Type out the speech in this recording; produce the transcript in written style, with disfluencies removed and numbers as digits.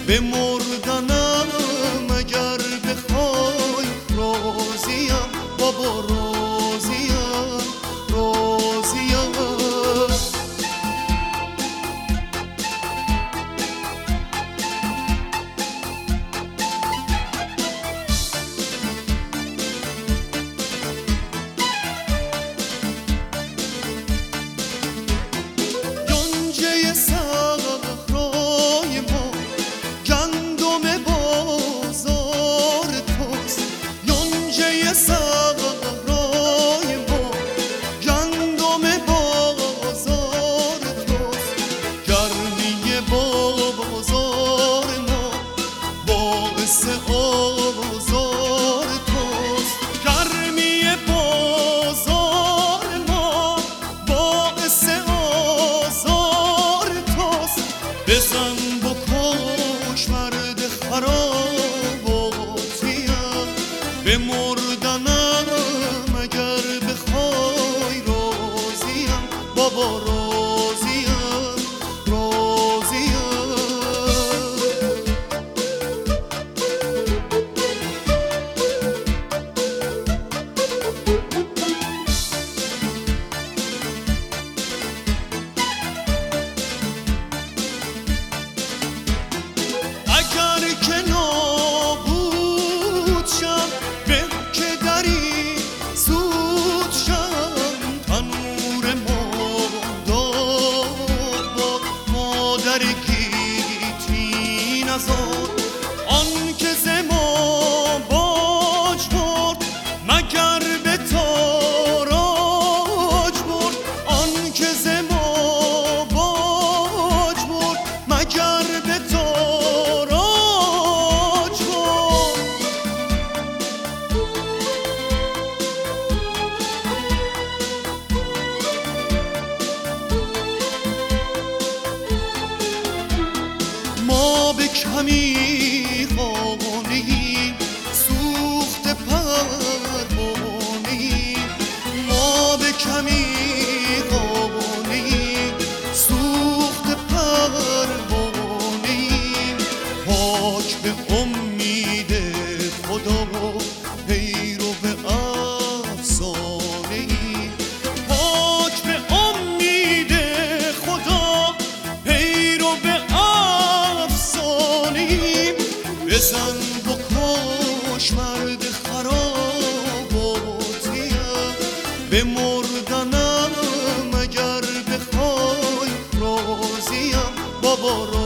به مردنم اگر بخوای راضیم بابا، راضیم راضیم. یونجه صحرای ما گندم بازار توست، یونجه صحرای ما گندم بازار توست. گرمی بازار ما باعث آزار توست، گرمی بازار ما باعث آزار توست. بزن بکش مرد خراباتیم، به مردنم اگر بخوای راضیم بابا، راضیم راضیم. اگر که نابود شم به که دری سود شم، تنور مرداد باد مادر گیتی نزاد. آن که ز ما باج برد مگر به تاراج برد، آن که ز ما باج برد مگر به تاراج برد. ما به کمی خانه‌ایم سوخته پروانه‌ایم، ما به کمی خانه‌ایم سوخته پروانه‌ایم. پاک به امید خدا پیرو به افسانه‌ایم، پاک به امید خدا پیرو به افسانه‌ایم. بزن بکش مرد خراباتیم، به مردنم اگر بخوای راضیم بابا،